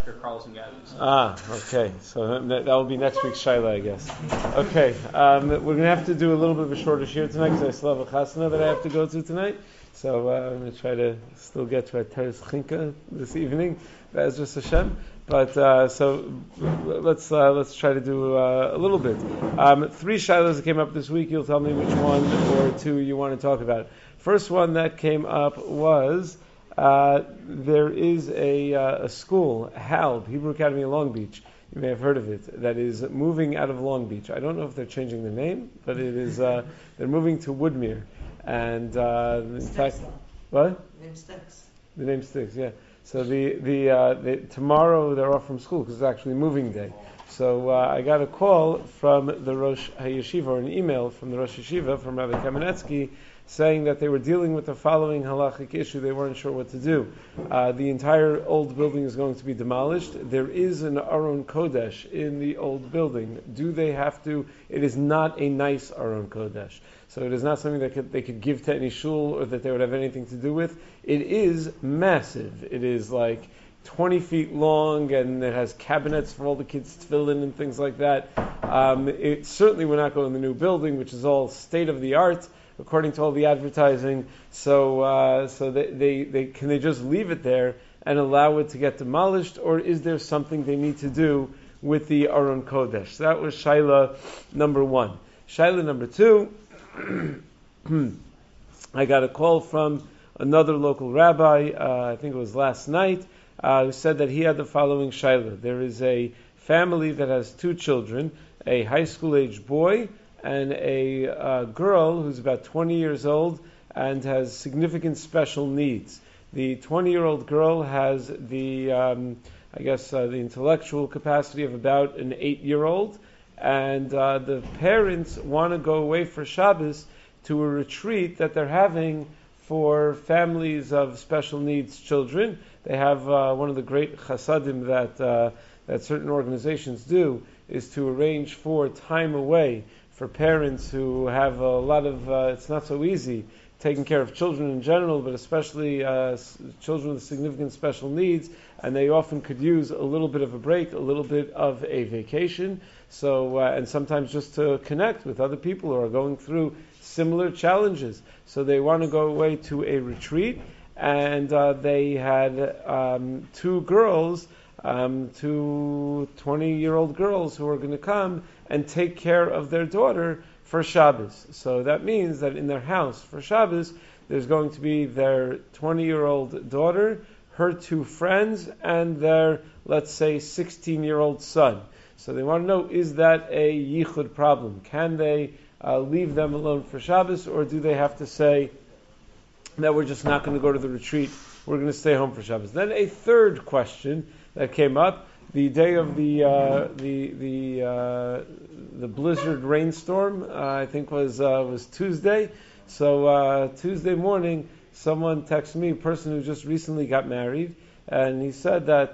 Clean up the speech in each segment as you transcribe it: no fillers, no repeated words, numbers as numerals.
after Carlos and Gabby. Okay. So that will be next week's Shaila, I guess. Okay. We're going to have to do a little bit of a shorter shir tonight because I still have a chasana that I have to go to tonight. So I'm going to try to still get to a Teres Chinka this evening, Be'ezras Hashem. But so let's try to do a little bit. 3 shilas that came up this week. You'll tell me which one or 2 you want to talk about. First one that came up was there is a school, HALB, Hebrew Academy in Long Beach. You may have heard of it. That is moving out of Long Beach. I don't know if they're changing the name, but it is. They're moving to Woodmere, and in fact, what? The name sticks. The name sticks. Yeah. So the tomorrow they're off from school because it's actually moving day. So I got a call from the Rosh HaYeshiva, or an email from the Rosh HaYeshiva, from Rabbi Kamenetsky, saying that they were dealing with the following halachic issue. They weren't sure what to do. The entire old building is going to be demolished. There is an Aron Kodesh in the old building. Do they have to? It is not a nice Aron Kodesh. So it is not something that they could give to any shul or that they would have anything to do with. It is massive. It is like 20 feet long, and it has cabinets for all the kids to fill in and things like that. It certainly will not go in the new building, which is all state of the art, according to all the advertising. So they can they just leave it there and allow it to get demolished, or is there something they need to do with the Aron Kodesh? So that was Shaila number 1. Shaila number 2, I got a call from another local rabbi, I think it was last night, who said that he had the following Shaila. There is a family that has 2 children, a high school age boy and a girl who's about 20 years old and has significant special needs. The 20-year-old girl has the the intellectual capacity of about an 8-year-old, and the parents want to go away for Shabbos to a retreat that they're having for families of special needs children. They have one of the great chasadim that certain organizations do is to arrange for time away for parents who have a lot of, it's not so easy taking care of children in general, but especially children with significant special needs, and they often could use a little bit of a break, a little bit of a vacation, so and sometimes just to connect with other people who are going through similar challenges. So they want to go away to a retreat, and they had 2 girls, 2 20-year-old girls who are going to come and take care of their daughter for Shabbos. So that means that in their house for Shabbos, there's going to be their 20-year-old daughter, her 2 friends, and their, let's say, 16-year-old son. So they want to know, is that a yichud problem? Can they leave them alone for Shabbos, or do they have to say that we're just not going to go to the retreat, we're going to stay home for Shabbos? Then a third question that came up, the day of the blizzard rainstorm, I think was Tuesday. So Tuesday morning, someone texted me, a person who just recently got married, and he said that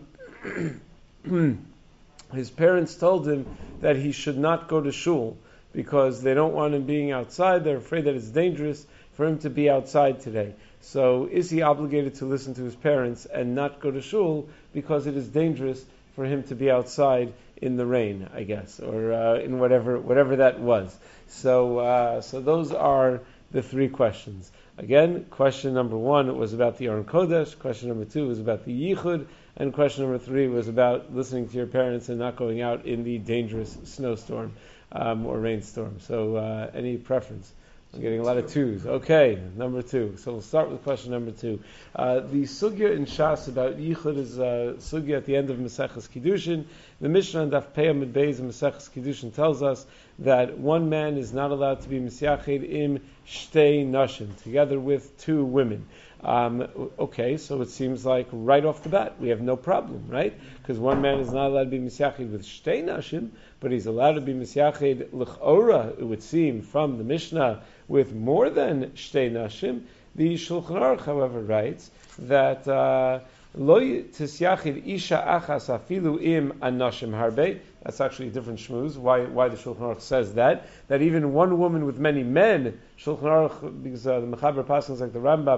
his parents told him that he should not go to shul because they don't want him being outside. They're afraid that it's dangerous for him to be outside today. So is he obligated to listen to his parents and not go to shul because it is dangerous for him to be outside in the rain, I guess, or in whatever that was? So those are the 3 questions. Again, question number 1 was about the Aron Kodesh, question number 2 was about the Yichud, and question number 3 was about listening to your parents and not going out in the dangerous snowstorm or rainstorm. So any preference? I'm getting a lot of 2s. Okay, number 2. So we'll start with question number 2. The sugya in Shas about Yichud is sugya at the end of Maseches Kiddushin. The Mishnah in Daf Pei Amud Beis in Maseches Kiddushin tells us that one man is not allowed to be Misyached im Shtei Nashim, together with 2 women. Okay, so it seems like right off the bat we have no problem, right? Because one man is not allowed to be Misyached with Shtei Nashim, but he's allowed to be Misyached L'ch'ora, it would seem, from the Mishnah, with more than Shtei Nashim. The Shulchan Aruch, however, writes that Lo tisyachid isha achas afilu im anashim harbe. That's actually a different shmooze. Why the Shulchan Aruch says that even one woman with many men, Shulchan Aruch, because the Mechaber Pasuk, like the Rambam,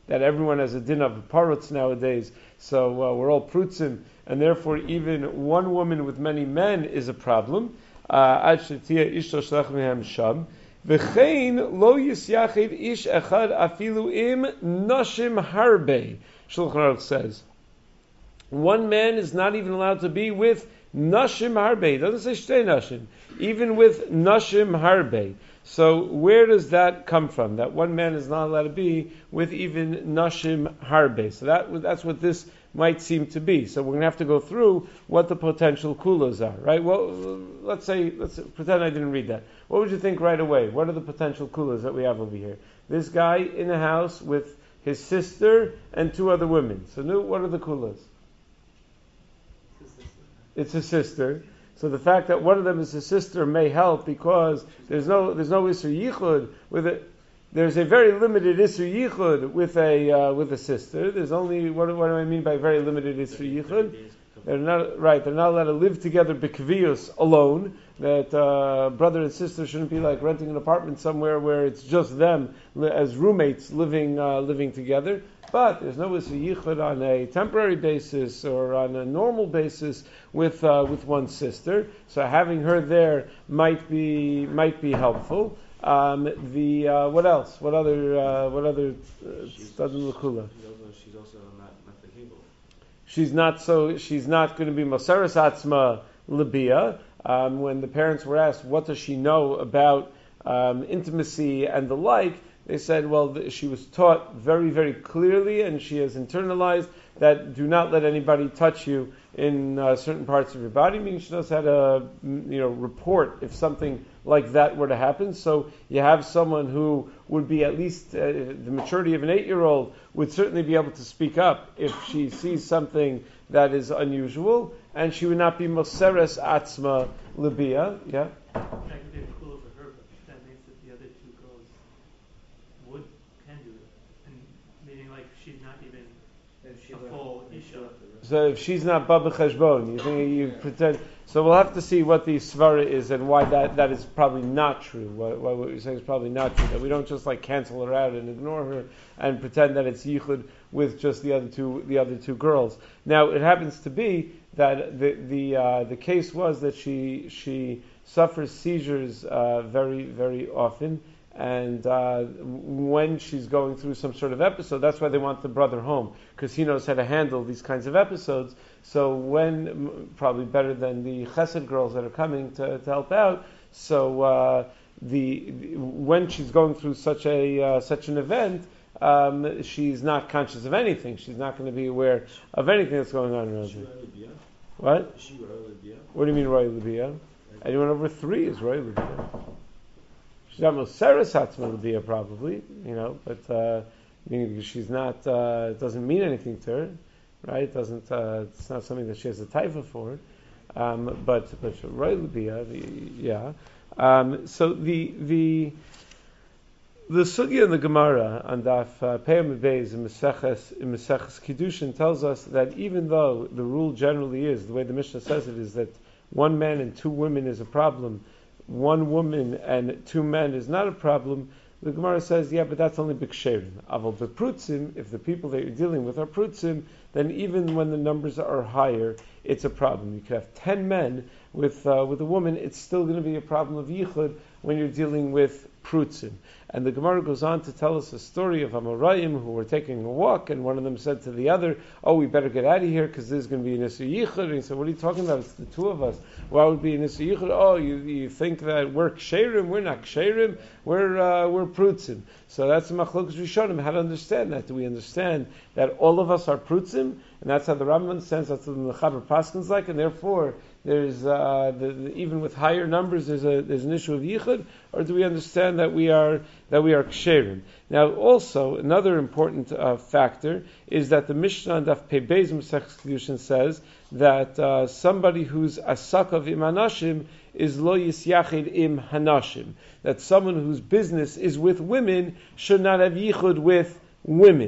that everyone has a din of parutz nowadays. So we're all prutzim, and therefore even one woman with many men is a problem. Ad shetia ishto shlach mehem sham. V'chein lo yisyachid ish echad afilu im nashim harbe. Shulchan Aruch says, one man is not even allowed to be with nashim harbe. It doesn't say shtei nashim. Even with nashim harbe. So where does that come from? That one man is not allowed to be with even nashim harbe. So that's what this might seem to be. So we're going to have to go through what the potential kulas are, right? Well, let's pretend I didn't read that. What would you think right away? What are the potential kulas that we have over here? This guy in a house with his sister and two other women. So what are the kulas? It's a sister. So the fact that one of them is a sister may help because there's no Isur Yichud with it. There's a very limited Isur Yichud with a sister. There's only what do I mean by very limited Isur Yichud? They're not allowed to live together b'kvius alone. That brother and sister shouldn't be like renting an apartment somewhere where it's just them as roommates living together. But there's no Isur Yichud on a temporary basis or on a normal basis with one sister. So having her there might be helpful. What else? What other Stadim L'Kula? She's also not the Hebel. She's not going to be Moseres Atzma Libya. When the parents were asked, what does she know about intimacy and the like, they said, well, she was taught very, very clearly, and she has internalized that do not let anybody touch you in certain parts of your body. Meaning she knows how to, report if something like that were to happen. So you have someone who would be at least the maturity of an 8-year-old would certainly be able to speak up if she sees something that is unusual, and she would not be Moseres Atzma Libya. Yeah. So if she's not Baba Cheshbon, you think you pretend. So we'll have to see what the svara is and why that is probably not true. Why what you're saying is probably not true. That we don't just cancel her out and ignore her and pretend that it's yichud with just the other two girls. Now it happens to be that the case was that she suffers seizures very, very often. And when she's going through some sort of episode, that's why they want the brother home, because he knows how to handle these kinds of episodes. So probably better than the chesed girls that are coming to help out. So when she's going through such an event, she's not conscious of anything. She's not going to be aware of anything that's going on around her. What? What do you mean Roy Libya? Anyone over 3 is Roy Libya. She's not Moseres Atzma Libya probably, but she's not. It doesn't mean anything to her, right? It doesn't. It's not something that she has a taifa for. But Roy Libya, yeah. So the sugya in the Gemara on Daf Pe'am Beis in Meseches Kiddushin tells us that even though the rule generally is the way the Mishnah says it is that one man and 2 women is a problem. 1 woman and 2 men is not a problem. The Gemara says, yeah, but that's only b'ksherim. Aval b'prutzim, if the people that you're dealing with are prutzim, then even when the numbers are higher, it's a problem. You could have 10 men with a woman, it's still going to be a problem of yichud when you're dealing with prutzim. And the Gemara goes on to tell us a story of Amoraim who were taking a walk, and one of them said to the other, oh, we better get out of here because there's going to be an Isur Yichud. And he said, what are you talking about? It's the 2 of us. Why would be an Isur Yichud? Oh, you think that we're ksherim? We're not ksherim. We're prutzim. So that's the Machlokas Rishonim. How to understand that? Do we understand that all of us are prutzim? And that's how the Rambam understands, that's what the Mechaber Paskin's like, and therefore there's even with higher numbers there's an issue of yichud, or do we understand that we are ksherim? Now, also another important factor is that the Mishnah on Daf Pei Beis Maseches Kiddushin says that somebody who's asakav im hanashim is lo yisyachid im hanashim. That someone whose business is with women should not have yichud with women.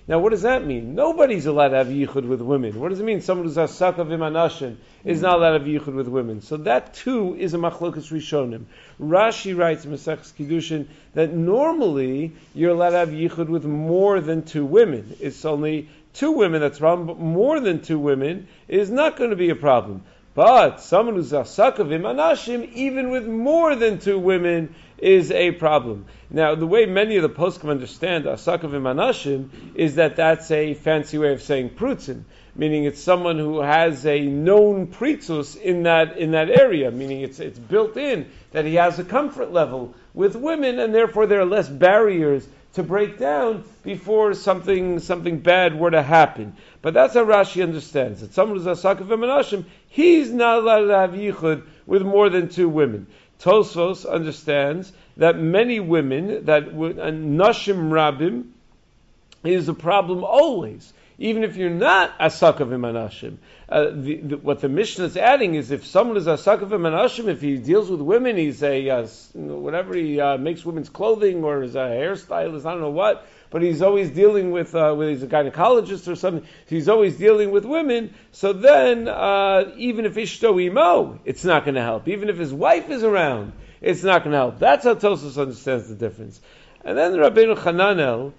Now, what does that mean? Nobody's allowed to have yichud with women. What does it mean? Someone who's asaka v'manashim is not allowed to have yichud with women. So that too is a machlokas rishonim. Rashi writes in Maseches Kiddushin that normally you're allowed to have yichud with more than two women. It's only two women that's a problem, but more than two women is not going to be a problem. But someone who's asaka v'manashim, even with more than two women, is a problem. Now, the way many of the poskim understand asaka v'manashim is that that's a fancy way of saying prutzim, meaning it's someone who has a known pritzus in that area, meaning it's built in that he has a comfort level with women, and therefore there are less barriers to break down before something bad were to happen. But that's how Rashi understands it. Someone who's asaka v'manashim, he's not allowed to have yichud with more than two women. Tosfos understands that many women, that nashim rabim, is a problem always, even if you're not asaka v'manashim. What the Mishnah is adding is if someone is asaka v'manashim, if he deals with women, he's whatever, he makes women's clothing or is a hairstylist, I don't know what, but he's always dealing with he's a gynecologist or something, he's always dealing with women, so then even if ishto imo, it's not going to help. Even if his wife is around, it's not going to help. That's how Tosfos understands the difference. And then Rabbeinu Hananel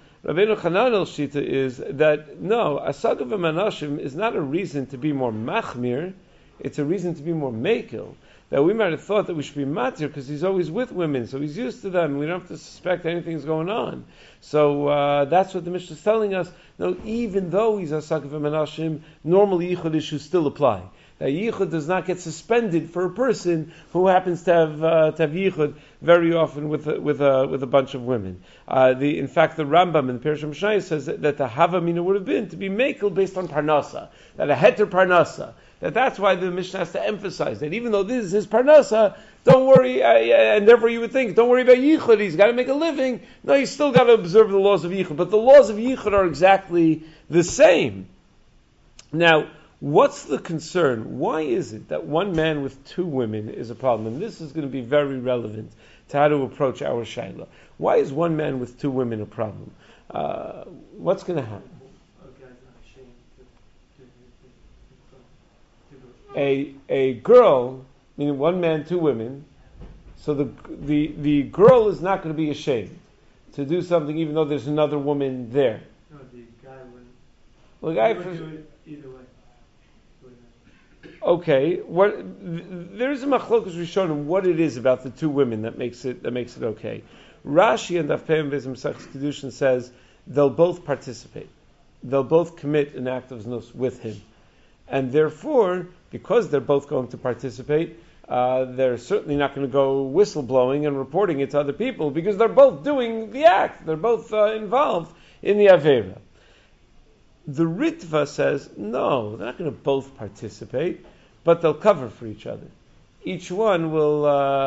shita is that no, asaka v'manashim is not a reason to be more machmir, it's a reason to be more makil. That we might have thought that we should be matir because he's always with women, so he's used to them. We don't have to suspect anything's going on. So that's what the Mishnah is telling us. No, even though he's asaka v'manashim, normally yichud issues still apply. That yichud does not get suspended for a person who happens to have yichud very often with a bunch of women. In fact, the Rambam in the Perush Mishnah says that the havamina would have been to be makel based on parnasa, that a heter parnasa. That's why the Mishnah has to emphasize that even though this is his parnasa, don't worry, and therefore you would think, don't worry about yichud, he's got to make a living. No, he's still got to observe the laws of yichud, but the laws of yichud are exactly the same. Now, what's the concern? Why is it that one man with two women is a problem? And this is going to be very relevant to how to approach our shaila. Why is one man with two women a problem? What's going to happen? A girl, meaning one man, two women, so the girl is not going to be ashamed to do something even though there's another woman there. No, the guy wouldn't. Well, the guy would do it either way. Okay, there's a machlokas rishonim what it is about the two women that makes it okay. Rashi and Daf Pei Beis Maseches Kiddushin says they'll both participate, they'll both commit an act of znus with him, and therefore, because they're both going to participate, they're certainly not going to go whistleblowing and reporting it to other people because they're both doing the act, they're both involved in the avera. The Ritva says, no, they're not going to both participate, but they'll cover for each other. Each one will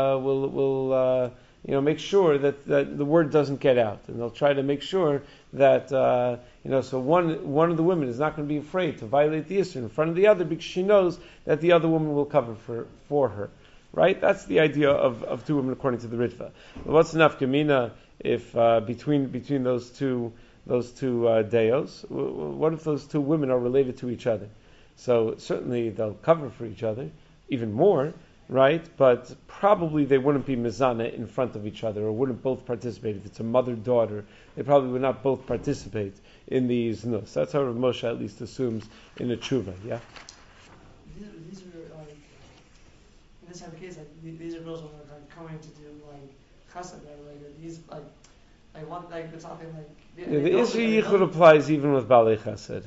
make sure that the word doesn't get out, and they'll try to make sure that so one of the women is not going to be afraid to violate the issur in front of the other because she knows that the other woman will cover for her. Right? That's the idea of two women according to the Ritva. But what's the nafkamina if between those two deos? What if those two women are related to each other? So certainly they'll cover for each other, even more, right? But probably they wouldn't be mizana in front of each other, or wouldn't both participate. If it's a mother-daughter, they probably would not both participate in the znus. That's how Rav Moshe at least assumes in the tshuva, yeah? These are like, in this type of case, like these are girls who are like coming to do like chesed, right? Like these like one like it's something like. The Isra Yichud applies even with Balei Chesed.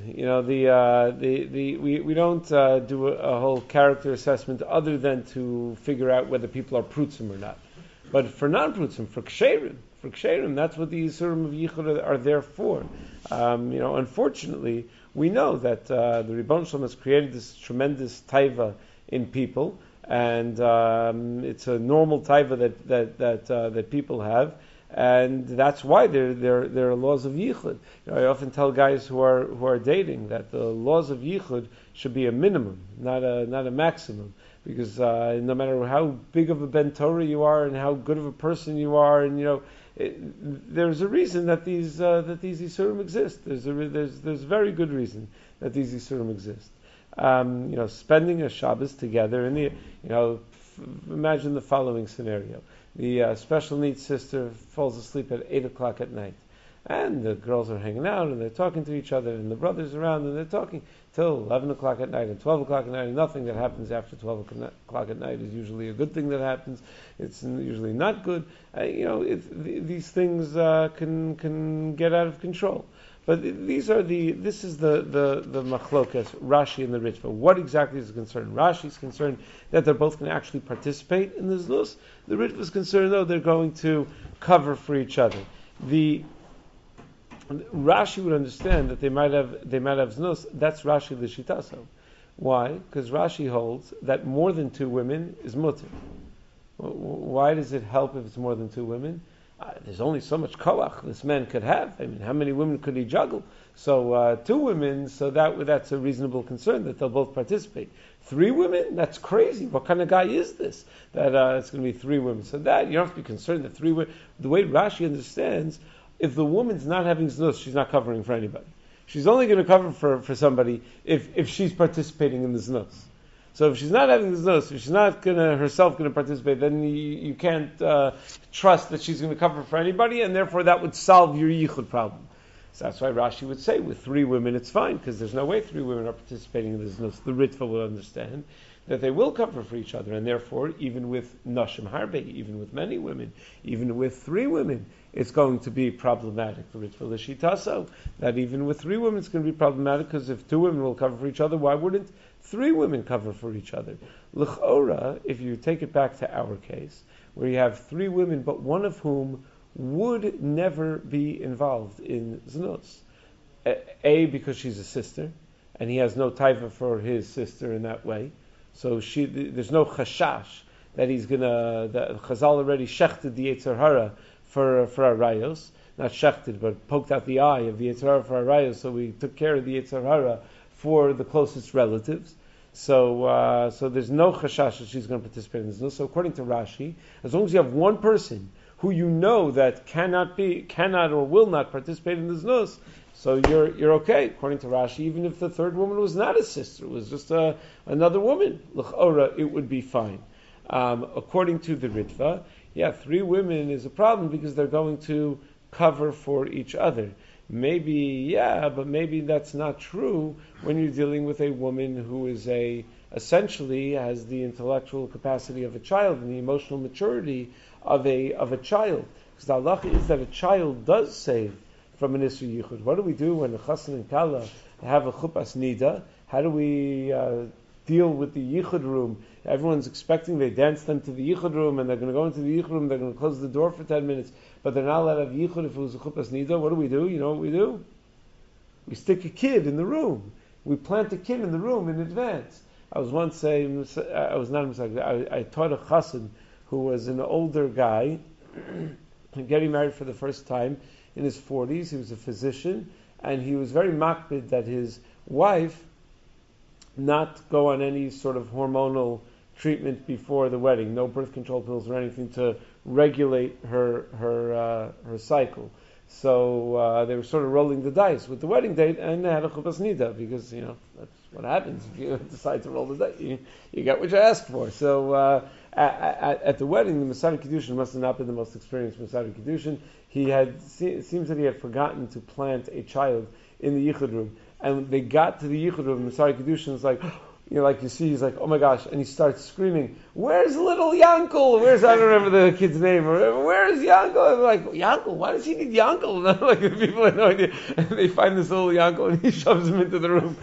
We don't do a whole character assessment other than to figure out whether people are prutzim or not. But for non-prutzim, for ksherim, that's what the Yisurim of Yichud are there for. Unfortunately, we know that the Ribbon Shalom has created this tremendous taiva in people, and it's a normal taiva that people have. And that's why there are laws of yichud. I often tell guys who are dating that the laws of yichud should be a minimum, not a maximum, because no matter how big of a ben Torah you are and how good of a person you are, and there's a reason that these isurim exist. There's very good reason that these isurim exist. Spending a Shabbos together imagine the following scenario: the special needs sister falls asleep at 8 o'clock at night, and the girls are hanging out and they're talking to each other, and the brothers around and they're talking till 11 o'clock at night and 12 o'clock at night. And nothing that happens after 12 o'clock at night is usually a good thing that happens. It's usually not good. These things can get out of control. But this is the machlokas, Rashi and the Ritva. What exactly is concerned? Rashi is concerned that they're both going to actually participate in the znus. The Ritva is concerned, though, they're going to cover for each other. Rashi would understand that they might have znus. That's Rashi l'shitaso. Why? Because Rashi holds that more than 2 women is mutter. Why does it help if it's more than 2 women? There's only so much koach this man could have. I mean, how many women could he juggle? So 2 women, so that's a reasonable concern that they'll both participate. 3 women? That's crazy. What kind of guy is this? That it's going to be 3 women. So that you don't have to be concerned that 3 women. The way Rashi understands, if the woman's not having znus, she's not covering for anybody. She's only going to cover for somebody if she's participating in the znus. So if she's not having the znus, if she's not herself going to participate, then you can't trust that she's going to cover for anybody, and therefore that would solve your yichud problem. So that's why Rashi would say with 3 women it's fine, because there's no way 3 women are participating in the znus. The Ritva will understand that they will cover for each other, and therefore even with nashim harbe, even with many women, even with 3 women, it's going to be problematic. The Ritva l'shitaso, that even with 3 women it's going to be problematic, because if 2 women will cover for each other, why wouldn't 3 women cover for each other? L'chora, if you take it back to our case, where you have 3 women, but one of whom would never be involved in znus. Because she's a sister, and he has no taiva for his sister in that way. So there's no chashash that he's that Chazal already shechted the Yetzer Hara for Arayos. Not shechted, but poked out the eye of the Yetzer Hara for Arayos, so we took care of the Yetzer Hara for the closest relatives. So there's no chashash that she's going to participate in this. So according to Rashi, as long as you have one person who you know that cannot or will not participate in this znus, so you're okay. According to Rashi, even if the 3rd woman was not a sister, it was just another woman, l'chora, it would be fine. According to the Ritva, 3 women is a problem because they're going to cover for each other. Maybe, but maybe that's not true when you're dealing with a woman who is essentially has the intellectual capacity of a child and the emotional maturity of a child. Because the halacha is that a child does save from an Isur Yichud. What do we do when the Chassan and Kala have a Chupas Nida? How do we deal with the Yichud room? Everyone's expecting they dance them to the Yichud room, and they're going to go into the Yichud room, they're going to close the door for 10 minutes, but they're not allowed to have Yichud if it was a Chupas Nida. What do we do? You know what we do? We stick a kid in the room. We plant a kid in the room in advance. I was once saying, I taught a Chassan who was an older guy, getting married for the first time in his 40s. He was a physician, and he was very makpid that his wife not go on any sort of hormonal treatment before the wedding, no birth control pills or anything to regulate her cycle. So they were sort of rolling the dice with the wedding date, and they had a chuppah nida because that's what happens if you decide to roll the dice. You get what you ask for. So at the wedding, the Masari Kiddushin must have not been the most experienced Masari Kiddushin. It seems that he had forgotten to plant a child in the yichud room, and they got to the yichud room. Masari Kiddushin was like, like you see, he's like, oh my gosh, and he starts screaming, "Where's little Yankel? I don't remember the kid's name. Where's Yankel?" I'm like, Yankel? Why does he need Yankel? Like the people have no idea. And they find this little Yankel, and he shoves him into the room.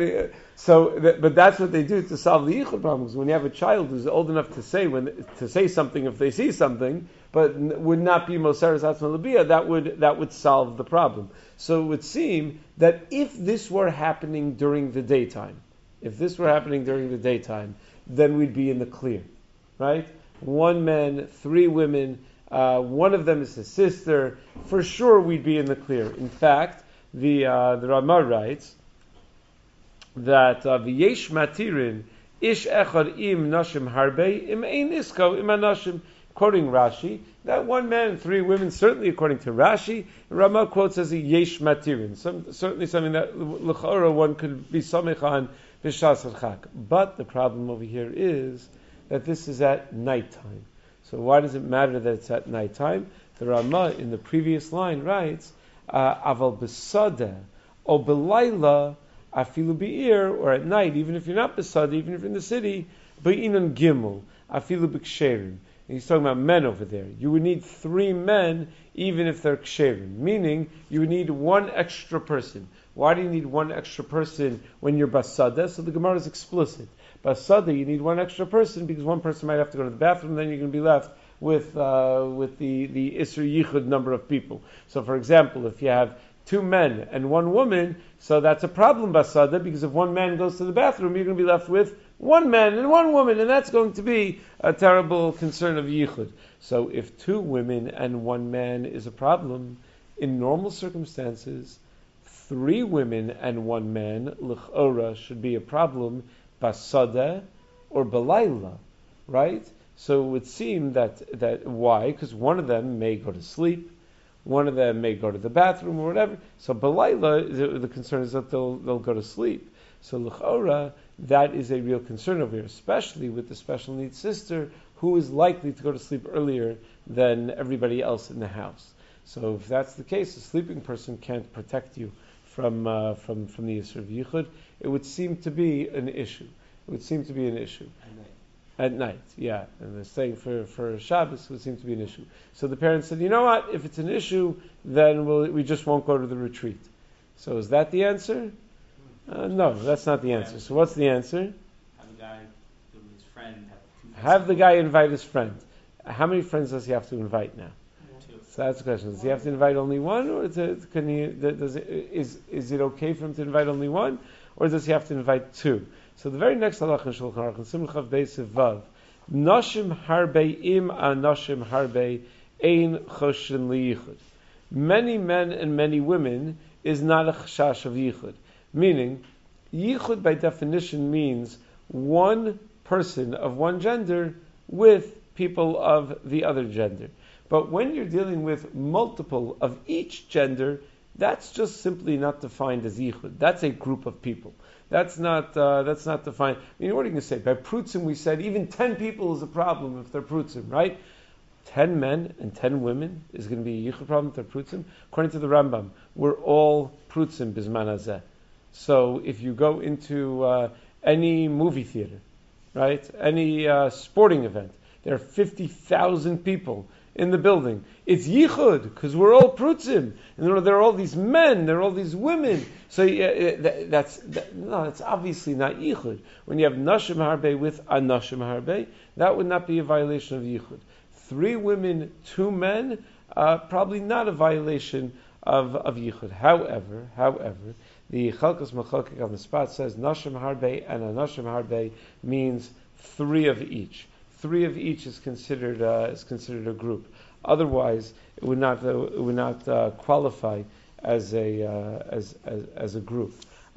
But that's what they do to solve the yichud problems. When you have a child who's old enough to say something if they see something, but would not be Moseres Atzma Labia, that would solve the problem. So it would seem that if this were happening during the daytime, then we'd be in the clear, right? 1 man, 3 women, one of them is his sister. For sure, we'd be in the clear. In fact, the Ramah writes that v'yesh matirin ish echad im nashim harbe im ein isko im anashim quoting Rashi, that one man and three women, certainly according to Rashi, Rama quotes as a yesh matirin, certainly something that l'chora one could be samech on b'shas chak. But the problem over here is that this is at nighttime. So why does it matter that it's at nighttime? The Rama in the previous line writes, aval b'sadeh o b'layla afilu be'ir, or at night, even if you're not b'sadeh, even if you're in the city, be'inan gimel afilu b'ksherim. He's talking about men over there. You would need three men, even if they're ksherim. Meaning, you would need one extra person. Why do you need one extra person when you're basada? So the Gemara is explicit. Basada, you need one extra person because one person might have to go to the bathroom, then you're going to be left with the Isser Yichud number of people. So for example, if you have two men and one woman, so that's a problem basada, because if one man goes to the bathroom, you're going to be left with one man and one woman, and that's going to be a terrible concern of yichud. So if two women and one man is a problem, in normal circumstances, three women and one man, l'chora, should be a problem, basada or balayla, right? So it would seem that why? Because one of them may go to sleep, one of them may go to the bathroom or whatever. So balayla, the concern is that they'll go to sleep. So l'chora, that is a real concern over here, especially with the special needs sister who is likely to go to sleep earlier than everybody else in the house. So if that's the case, a sleeping person can't protect you from the Yisur of Yichud. It would seem to be an issue. It would seem to be an issue. At night, yeah. And they're saying for Shabbos, it would seem to be an issue. So the parents said, you know what, if it's an issue, then we just won't go to the retreat. So is that the answer? No, that's not the answer. So what's the answer? Have a guy with his friend have the guy invite his friend. How many friends does he have to invite now? two. So that's the question. Does he have to invite only one, or is it okay for him to invite only one, or does he have to invite two? So the very next halach in Shulchan Aruch, in Simon Chav Beis Vav, Nashim harbe im anashim harbe ein choshen liyichud. Many men and many women is not a chashash of yichud. Meaning, yichud by definition means one person of one gender with people of the other gender. But when you're dealing with multiple of each gender, that's just simply not defined as yichud. That's a group of people. That's not defined. I mean, what are you going to say? By prutzim, we said even 10 people is a problem if they're prutzim, right? 10 men and 10 women is going to be a yichud problem if they're prutzim. According to the Rambam, we're all prutzim bisman hazeh. So if you go into any movie theater, right, any sporting event, there are 50,000 people in the building. It's yichud because we're all prutzim, and there are all these men, there are all these women. So that's obviously not yichud. When you have nashim harbe with anashim harbe, that would not be a violation of yichud. 3 women, 2 men, probably not a violation of yichud. However, the Chalkas Machokik on the spot says nashim harbe and anashim harbe means 3 of each. 3 of each is considered a group. Otherwise, it would not qualify as a group.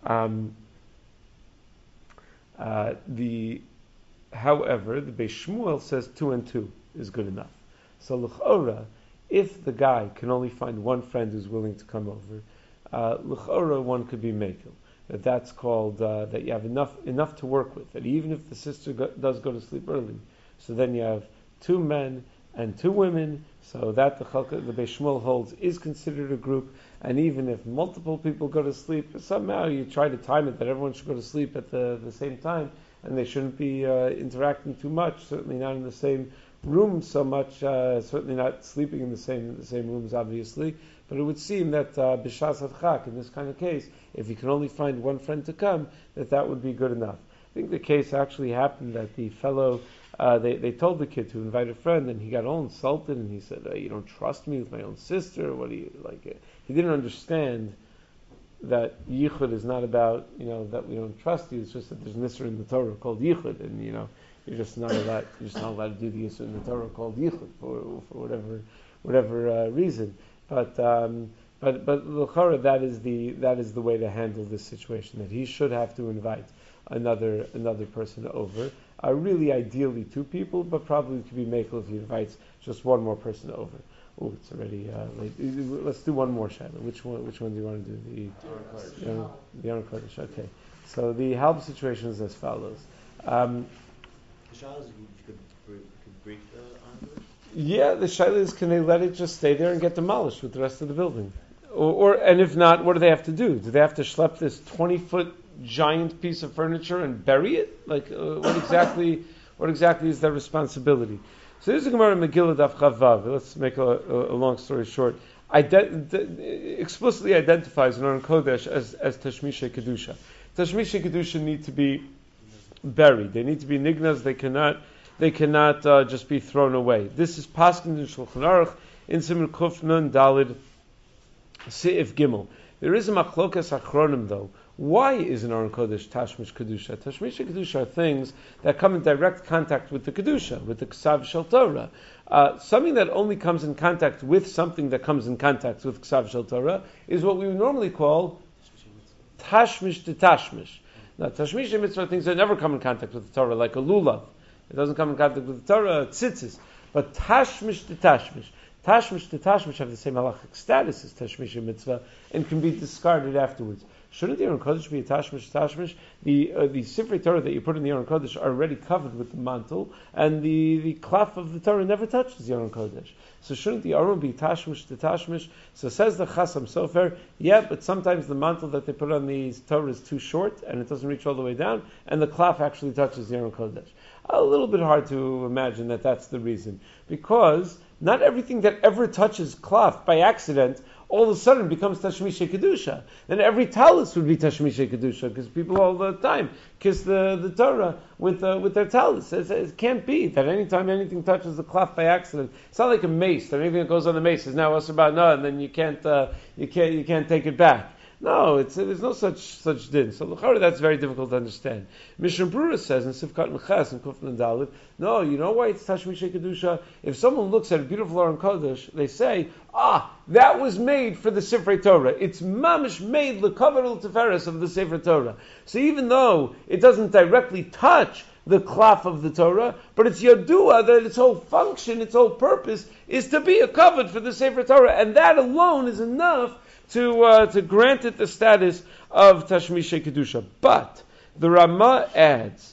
However, the Beis Shmuel says 2 and 2 is good enough. So l'chora, if the guy can only find one friend who's willing to come over, l'chora one could be mekel. That's called that you have enough to work with. That even if the sister does go to sleep early, so then you have 2 men and 2 women. So that the Beis Shmuel holds is considered a group. And even if multiple people go to sleep, somehow you try to time it that everyone should go to sleep at the same time, and they shouldn't be interacting too much. Certainly not in the same room so much. Certainly not sleeping in the same rooms, obviously. But it would seem that b'shas hadchak, in this kind of case, if you can only find one friend to come, that would be good enough. I think the case actually happened that the fellow, they told the kid to invite a friend, and he got all insulted, and he said, "You don't trust me with my own sister? What do you like?" He didn't understand that yichud is not about that we don't trust you. It's just that there's an issur in the Torah called yichud, and you're just not allowed to do the issur in the Torah called yichud for whatever reason. But l'chora, that is the way to handle this situation. That he should have to invite another person over. Really, ideally 2 people, but probably it could be makel if he invites just one more person over. Oh, it's already late. Let's do one more shaila. Which one do you want to do? The Aron Kodesh. Okay. So the halb situation is as follows. The shaila is you could break the Aron Kodesh? Yeah, the shaila is, can they let it just stay there and get demolished with the rest of the building? And if not, what do they have to do? Do they have to schlep this 20-foot giant piece of furniture and bury it? Like, what exactly is their responsibility? So there's a Gemara in Megillah Daf Chavav. Let's make a long story short. Explicitly identifies an Aron Kodesh as Tashmisha Kedusha. Tashmisha Kedusha need to be buried. They need to be nignas. They cannot just be thrown away. This is Paskin in Shulchan Aruch in Simon Kuf Nun Dalid Seif Gimel. There is a machlokas achronim though. Why is an Aron Kodesh Tashmish Kedusha? Tashmish Kedusha are things that come in direct contact with the Kedusha, with the Ksav Shel Torah. Something that only comes in contact with something that comes in contact with Ksav Shel Torah is what we would normally call Tashmish to Tashmish. Now, Tashmish mitzvah are things that never come in contact with the Torah, like a lulav. It doesn't come in contact with the Torah, tzitzis. But Tashmish to Tashmish. Tashmish to Tashmish have the same halachic status as Tashmish mitzvah and can be discarded afterwards. Shouldn't the Aron Kodesh be a Tashmish Tashmish? The Sifrei Torah that you put in the Aron Kodesh are already covered with the mantle, and the cloth of the Torah never touches the Aron Kodesh. So shouldn't the Aron be Tashmish to Tashmish? So says the Chasam Sofer, yeah, but sometimes the mantle that they put on the Torah is too short, and it doesn't reach all the way down, and the cloth actually touches the Aron Kodesh. A little bit hard to imagine that that's the reason, because not everything that ever touches cloth by accident all of a sudden becomes Tashmisha Kedusha. Then every talus would be Tashmisha Kedusha, because people all the time kiss the Torah with their talus. It can't be that anytime anything touches the cloth by accident, it's not like a mace, that anything that goes on the mace is now Asr Ba'na, and then you can't take it back. No, there's no such din. So l'chara, that's very difficult to understand. Mishnah Brura says in Sivkat Meches and Kuf and Dalit, no, you know why it's Tashmisha Kedusha? If someone looks at a beautiful Aron Kodesh, they say, that was made for the Sifrei Torah. It's mamish made l'kavod l'teferes of the Sefer Torah. So even though it doesn't directly touch the cloth of the Torah, but it's Yodua that its whole function, its whole purpose is to be a covered for the Sefer Torah, and that alone is enough to grant it the status of Tashmisha Kedusha. But the Rama adds,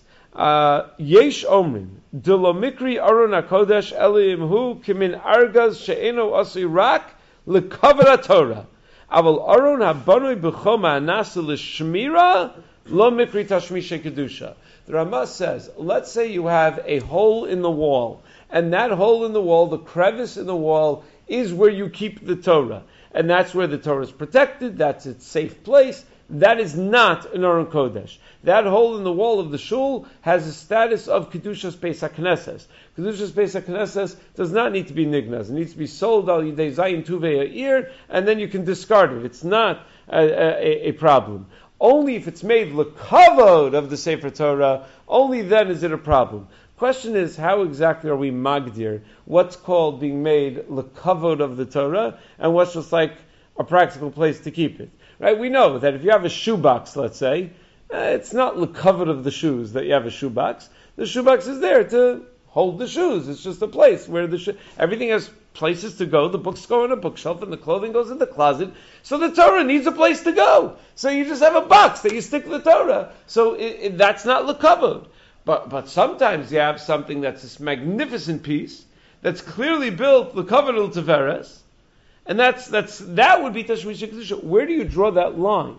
Yesh Omrim, Dilo Mikri Aron HaKodesh Elim Hu Kimin Argaz She'eno Asirak Lekavod Torah. Aval Aron HaBanoi B'choma Anasa L'Shmira Lo Mikri Tashmisha Kedusha. The Rama says, let's say you have a hole in the wall, and that hole in the wall, the crevice in the wall, is where you keep the Torah. And that's where the Torah is protected, that's its safe place. That is not an Aron Kodesh. That hole in the wall of the shul has a status of Kedushas Beis HaKnesses. Kedushas Beis HaKnesses does not need to be nignas. It needs to be sold al yidei zayin tuvei ha'ir, and then you can discard it. It's not a problem. Only if it's made l'kavod of the Sefer Torah, only then is it a problem. Question is, how exactly are we magdir? What's called being made l'kavod of the Torah, and what's just like a practical place to keep it? Right? We know that if you have a shoebox, let's say, it's not l'kavod of the shoes that you have a shoebox. The shoebox is there to hold the shoes. It's just a place where everything has places to go. The books go in a bookshelf, and the clothing goes in the closet. So the Torah needs a place to go. So you just have a box that you stick the Torah. So that's not l'kavod. But sometimes you have something that's this magnificent piece that's clearly built l'kavod l'teferes, and that would be Tashmisha Kedusha. Where do you draw that line?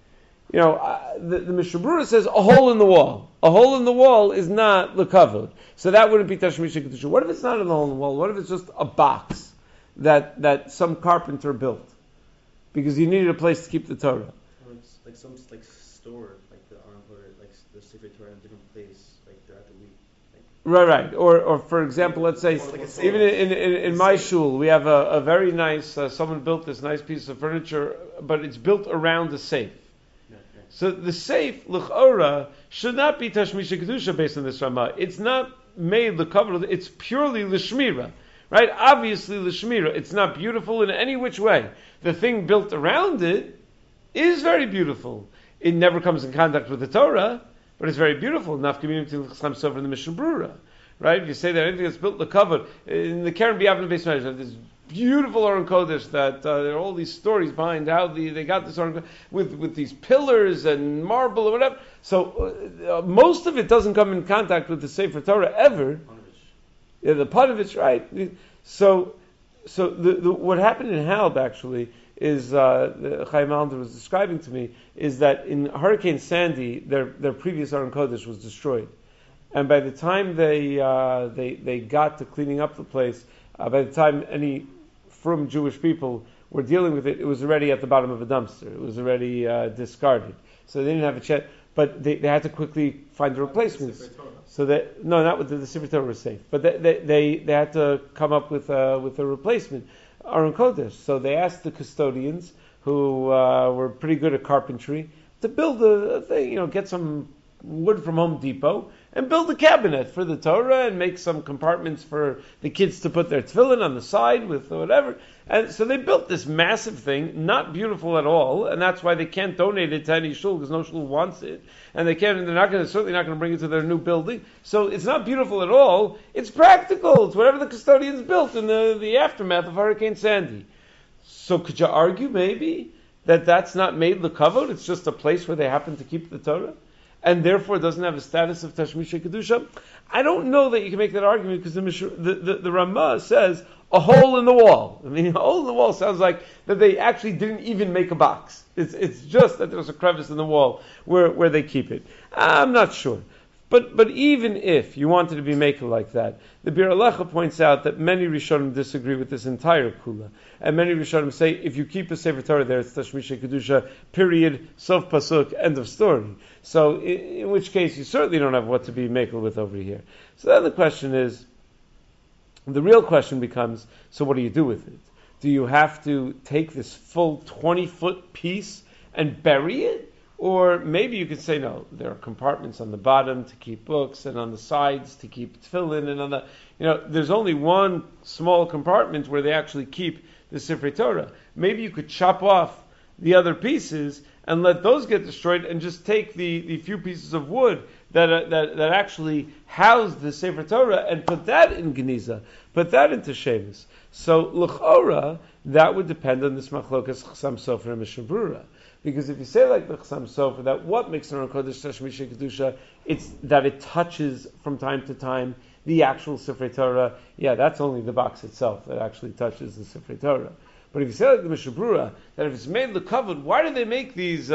The Mishnah Brura says a hole in the wall. A hole in the wall is not l'kavod, so that wouldn't be Tashmisha Kedusha. What if it's not a hole in the wall? What if it's just a box that some carpenter built because he needed a place to keep the Torah? Or it's like some store, like the Aron Kodesh, like the Sefer Torah in a different place, like throughout the week. Right. Or for example, let's say, even in my shul, we have a very nice, someone built this nice piece of furniture, but it's built around a safe. So the safe, l'chora, should not be Tashmisha Kedusha based on this Ramah. It's not made l'kavod, it's purely l'shmira. Right? Obviously l'shmira. It's not beautiful in any which way. The thing built around it is very beautiful. It never comes in contact with the Torah, but it's very beautiful. Nafkamim to Chassam Sofer in the Mishnah Brura, right? If you say that anything that's built lekavod in the Keren B'Yavnei Beis Medrash, this beautiful Aron Kodesh that there are all these stories behind how they got this Aron Kodesh with these pillars and marble or whatever. So most of it doesn't come in contact with the Sefer Torah ever. Yeah, the Panovich, right? So what happened in Halb actually is Chaim Allender was describing to me is that in Hurricane Sandy their previous Aron Kodesh was destroyed, and by the time they got to cleaning up the place, by the time any from Jewish people were dealing with it, it was already at the bottom of a dumpster. It was already discarded, so they didn't have a chance. But they had to quickly find a replacement. So that not with the Sefer Torah was safe, but they had to come up with a replacement Aron Kodesh. So they asked the custodians who were pretty good at carpentry to build a thing, get some wood from Home Depot and build a cabinet for the Torah and make some compartments for the kids to put their tefillin on the side with whatever. And so they built this massive thing, not beautiful at all, and that's why they can't donate it to any shul because no shul wants it, and they're certainly not going to bring it to their new building. So it's not beautiful at all. It's practical. It's whatever the custodians built in the aftermath of Hurricane Sandy. So could you argue maybe that that's not made lekavod? It's just a place where they happen to keep the Torah, and therefore it doesn't have a status of Tashmisha Kedusha? I don't know that you can make that argument because the Ramah says a hole in the wall. I mean, a hole in the wall sounds like that they actually didn't even make a box. It's just that there's a crevice in the wall where they keep it. I'm not sure. But even if you wanted to be making like that, the Bir Alecha points out that many Rishonim disagree with this entire kula. And many Rishonim say if you keep a Sefer Torah there, it's Tashmisha Kedusha, period, sof pasuk, end of story. So in which case you certainly don't have what to be making with over here. So then the real question becomes, so what do you do with it? Do you have to take this full 20-foot piece and bury it? Or maybe you could say, no, there are compartments on the bottom to keep books and on the sides to keep tefillin, and on there's only one small compartment where they actually keep the Sifrei Torah. Maybe you could chop off the other pieces and let those get destroyed and just take the few pieces of wood that actually house the Sefer Torah and put that in Geniza, put that into Shemus. So, l'chora, that would depend on this machlokas Chassam Sofer and Mishnah Brura. Because if you say like the Chassam Sofer, that what makes an Aron Kodesh Tashmisha Kedusha, it's that it touches from time to time the actual Sifrei Torah. Yeah, that's only the box itself that actually touches the Sifrei Torah. But if you say like the Mishnah Brura, that if it's made lekavod, why do they make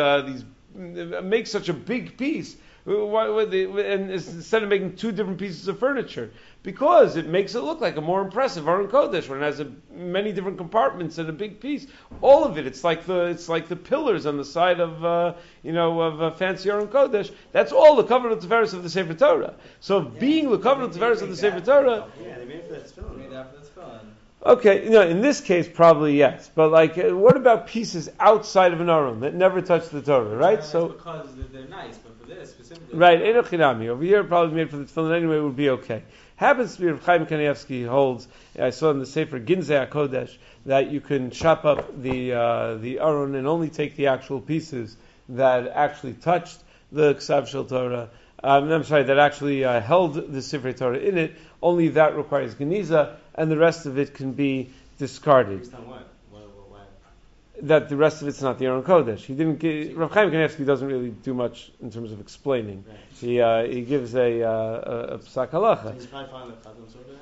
make such a big piece? Why would they, and instead of making two different pieces of furniture? Because it makes it look like a more impressive Aron Kodesh when it has many different compartments and a big piece. All of it, it's like the pillars on the side of a fancy Aron Kodesh. That's all the covenant Tiferes of the Sefer Torah. So being the covenant Tiferes of the Sefer Torah, yeah, they made it for that tefillin. Made that for this film. okay, in this case probably yes. But what about pieces outside of an Aron that never touch the Torah, right? So because they're nice, but for this specifically, right, Enoch Hinami over here probably made for the tefillin anyway, it would be okay. Happens to be Rav Chaim Kanievsky holds, I saw in the Sefer Ginzei HaKodesh, that you can chop up the Aron and only take the actual pieces that actually touched the Ksav Shel Torah. That actually held the Sifrei Torah in it. Only that requires Geniza, and the rest of it can be discarded. Based on what? Why? That the rest of it's not the Aron Kodesh. Rav Chaim Kanievsky doesn't really do much in terms of explaining. Right. He gives a psak halacha. So he's probably following the Chassam Sofer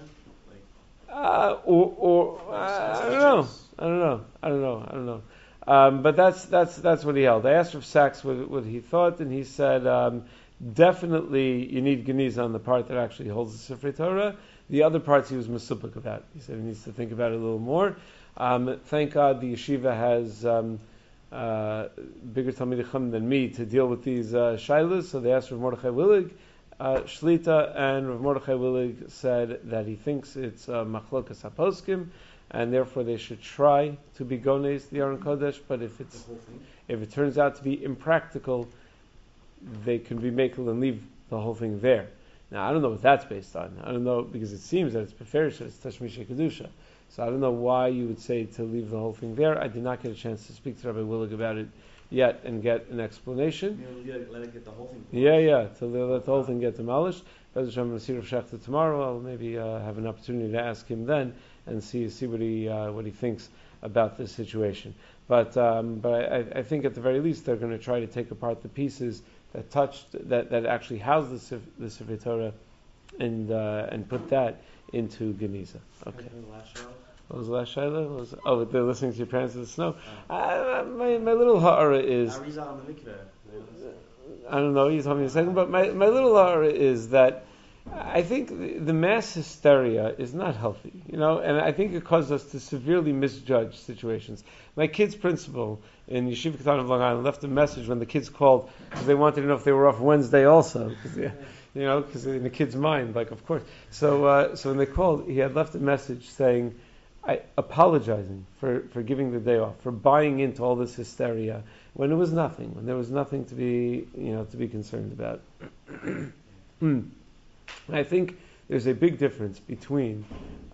then? I don't know. But that's what he held. I asked Rav Sachs what he thought, and he said definitely you need Geniza on the part that actually holds the Sifrei Torah. The other parts he was masupik about. He said he needs to think about it a little more. Thank God the yeshiva has bigger Talmidei Chacham than me to deal with these shailas. So they asked Rav Mordechai Willig, Shlita, and Rav Mordechai Willig said that he thinks it's machlokas haposkim, and therefore they should try to be gones the Aron Kodesh. But if it turns out to be impractical, they can be makel and leave the whole thing there. Now I don't know what that's based on. I don't know, because it seems that it's Beferish, it's Tashmisha Kedusha. So I don't know why you would say to leave the whole thing there. I did not get a chance to speak to Rabbi Willig about it yet and get an explanation. Let it get the whole thing. Yeah, to let the whole thing get demolished. Bez Hashem, I'm going to see Rav Shechter tomorrow. I'll maybe have an opportunity to ask him then and see what he thinks about this situation. But I think at the very least they're going to try to take apart the pieces that actually house the Sefer Torah and put that into Geniza. Okay. What was the last shayla? They're listening to your parents in the snow. My little ha'ara is. I don't know. You told me in a second, but my little ha'ara is that I think the mass hysteria is not healthy, and I think it causes us to severely misjudge situations. My kid's principal in Yeshiva Katan of Long Island left a message when the kids called because they wanted to know if they were off Wednesday also, because in the kid's mind, of course. So when they called, he had left a message saying, apologizing for giving the day off, for buying into all this hysteria when there was nothing to be concerned about. I think there's a big difference between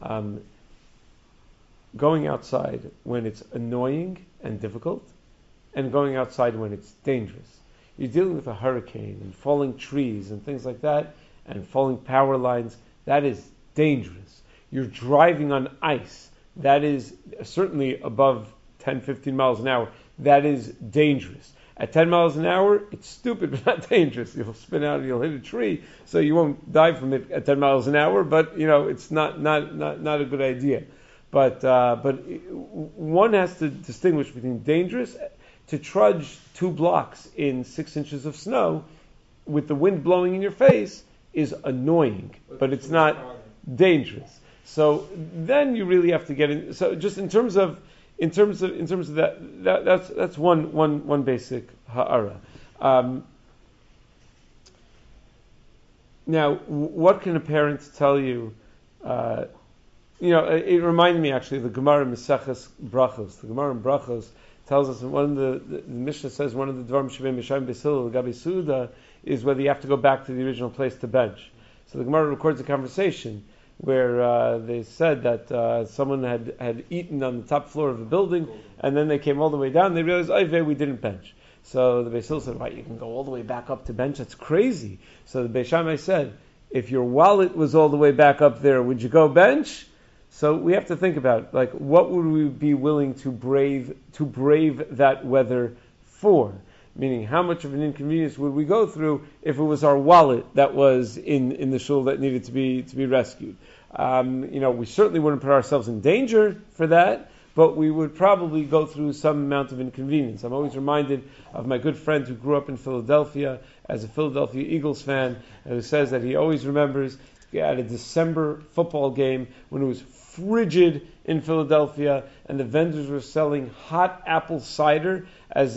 going outside when it's annoying and difficult and going outside when it's dangerous. You're dealing with a hurricane and falling trees and things like that and falling power lines. That is dangerous. You're driving on ice. That is certainly above 10, 15 miles an hour. That is dangerous. At 10 miles an hour, it's stupid but not dangerous. You'll spin out and you'll hit a tree, so you won't die from it at 10 miles an hour, but it's not a good idea. But one has to distinguish between dangerous, to trudge 2 blocks in 6 inches of snow with the wind blowing in your face is annoying, but it's not dangerous. So then you really have to get in. So just in terms of that, that's one basic ha'ara. Now, what can a parent tell you? It reminded me actually of the Gemara in Maseches Brachos. The Gemara in Brachos tells us, one of the Mishnah says, one of the Dvarim Shevei Mishayim Besil Gabi Suda is whether you have to go back to the original place to bench. So the Gemara records a conversation where they said that someone had eaten on the top floor of a building, and then they came all the way down, and they realized, we didn't bench. So the Beis Hillel said, right, you can go all the way back up to bench? That's crazy. So the Beis Shammai said, if your wallet was all the way back up there, would you go bench? So we have to think about, what would we be willing to brave that weather for? Meaning, how much of an inconvenience would we go through if it was our wallet that was in the shul that needed to be rescued? We certainly wouldn't put ourselves in danger for that, but we would probably go through some amount of inconvenience. I'm always reminded of my good friend who grew up in Philadelphia as a Philadelphia Eagles fan, who says that he always remembers at a December football game when it was frigid in Philadelphia and the vendors were selling hot apple cider as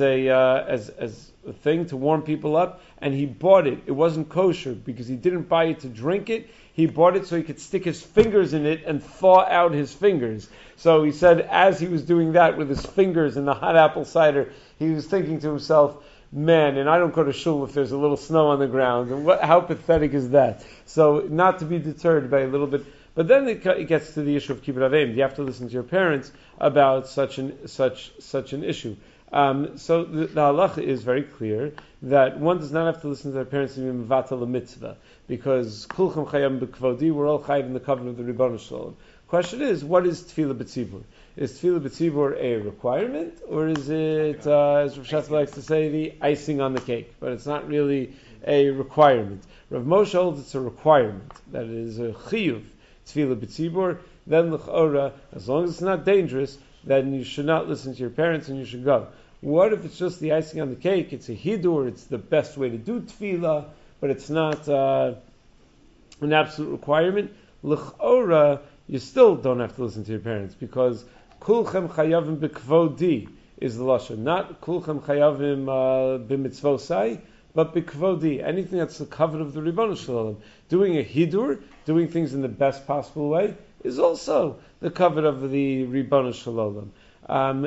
a thing to warm people up, and he bought it. It wasn't kosher because he didn't buy it to drink it. He bought it so he could stick his fingers in it and thaw out his fingers. So he said as he was doing that with his fingers in the hot apple cider, he was thinking to himself, man, and I don't go to shul if there's a little snow on the ground. And how pathetic is that? So not to be deterred by a little bit. But then it gets to the issue of kibbud aveim. You have to listen to your parents about such an issue. So the halacha is very clear that one does not have to listen to their parents to be mevatel a mitzvah, because kulchem chayam b'kvodi, we're all chayiv in the covenant of the Ribono Shel Olam. Question is, what is tefillah b'tzibur? Is tefillah b'tzibur a requirement, or is it, as Rav Shechter likes to say, the icing on the cake? But it's not really a requirement. Rav Moshe holds it's a requirement, that it is a chiyuv, tefillah b'tzibur. Then l'chora, as long as it's not dangerous, then you should not listen to your parents and you should go. What if it's just the icing on the cake? It's a hidur, it's the best way to do tefillah, but it's not an absolute requirement. L'chora, you still don't have to listen to your parents, because kulchem chayavim b'kvodi is the lashon, not kulchem chayavim b'mitzvosai, but b'kvodi, anything that's the covenant of the Ribono Shel Olam. Doing a hidur, doing things in the best possible way, is also the covenant of the Ribono Shel Olam.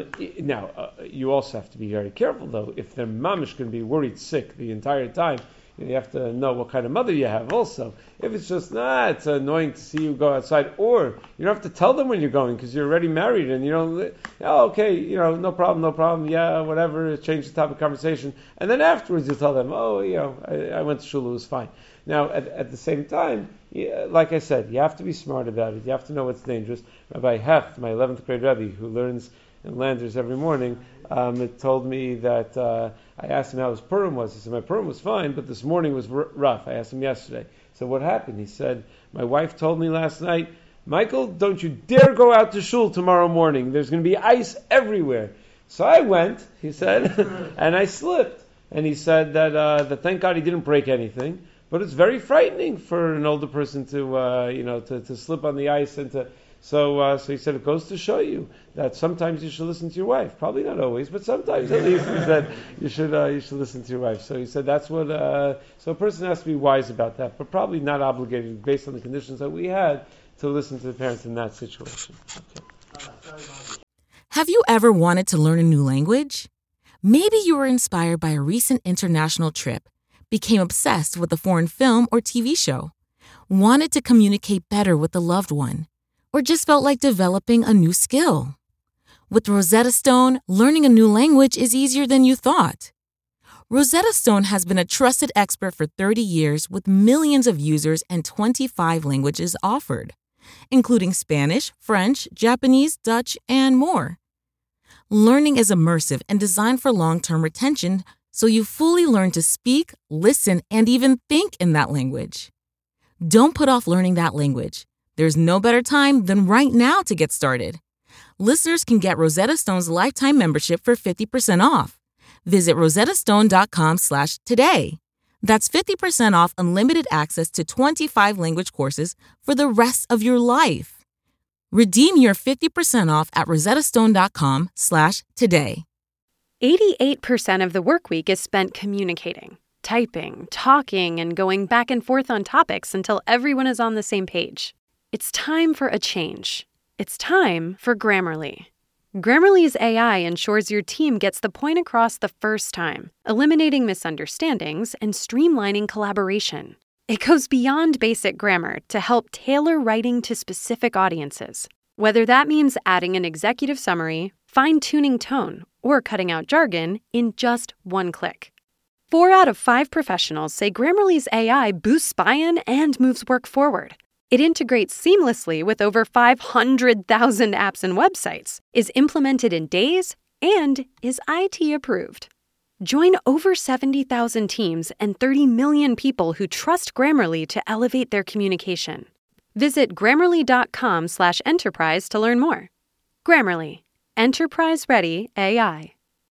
Now, you also have to be very careful, though. If they're mamish going to be worried sick the entire time, You have to know what kind of mother you have also. If it's just, it's annoying to see you go outside, or you don't have to tell them when you're going because you're already married and you don't, okay, no problem, yeah, whatever, change the topic of conversation. And then afterwards you tell them, I went to shul, it was fine. Now, at the same time, like I said, you have to be smart about it. You have to know what's dangerous. Rabbi Heft, my 11th grade Rebbe, who learns in Landers every morning, it told me that I asked him how his Purim was. He said, my Purim was fine, but this morning was rough. I asked him yesterday. So what happened? He said, my wife told me last night, Michael, don't you dare go out to shul tomorrow morning. There's going to be ice everywhere. So I went, he said, and I slipped. And he said that thank God he didn't break anything. But it's very frightening for an older person to slip on the ice and to. So he said it goes to show you that sometimes you should listen to your wife. Probably not always, but sometimes at least. He said you should listen to your wife. So he said that's what. So a person has to be wise about that, but probably not obligated based on the conditions that we had to listen to the parents in that situation. Okay. Have you ever wanted to learn a new language? Maybe you were inspired by a recent international trip, became obsessed with a foreign film or TV show, wanted to communicate better with a loved one, or just felt like developing a new skill. With Rosetta Stone, learning a new language is easier than you thought. Rosetta Stone has been a trusted expert for 30 years with millions of users and 25 languages offered, including Spanish, French, Japanese, Dutch, and more. Learning is immersive and designed for long-term retention, so you fully learn to speak, listen, and even think in that language. Don't put off learning that language. There's no better time than right now to get started. Listeners can get Rosetta Stone's lifetime membership for 50% off. Visit rosettastone.com/today. That's 50% off unlimited access to 25 language courses for the rest of your life. Redeem your 50% off at rosettastone.com/today. 88% of the work week is spent communicating, typing, talking, and going back and forth on topics until everyone is on the same page. It's time for a change. It's time for Grammarly. Grammarly's AI ensures your team gets the point across the first time, eliminating misunderstandings and streamlining collaboration. It goes beyond basic grammar to help tailor writing to specific audiences, whether that means adding an executive summary, fine-tuning tone, or cutting out jargon in just one click. 4 out of 5 professionals say Grammarly's AI boosts buy-in and moves work forward. It integrates seamlessly with over 500,000 apps and websites, is implemented in days, and is IT approved. Join over 70,000 teams and 30 million people who trust Grammarly to elevate their communication. Visit Grammarly.com/enterprise to learn more. Grammarly. Enterprise-ready AI.